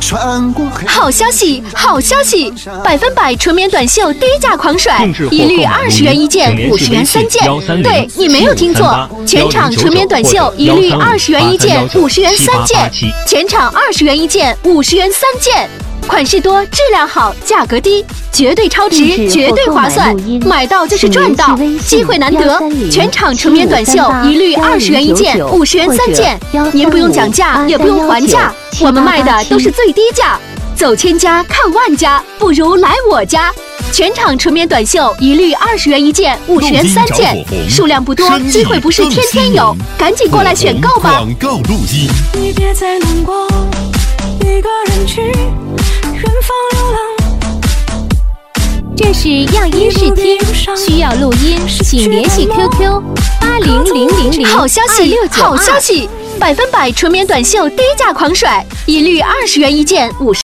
好消息，好消息！100%纯棉短袖低价狂甩，一律20元一件，50元3件。对，你没有听错，全场纯棉短袖一律20元一件，50元3件。全场20元一件，50元3件。款式多，质量好，价格低，绝对超值，绝对划算，买到就是赚到，机会难得。全场纯棉短袖一律20元一件，50元3件，您不用讲价，也不用还价，我们卖的都是最低价。走千家看万家，不如来我家。全场纯棉短袖一律20元一件，50元3件，数量不多，机会不是天天有，赶紧过来选购吧。 广告录音。 你别再难过，一个人去远方流浪。 这是样音视听，需要录音，请联系 QQ 80000。 好消息，好消息！100%纯棉短袖低价狂甩，一律20元一件，50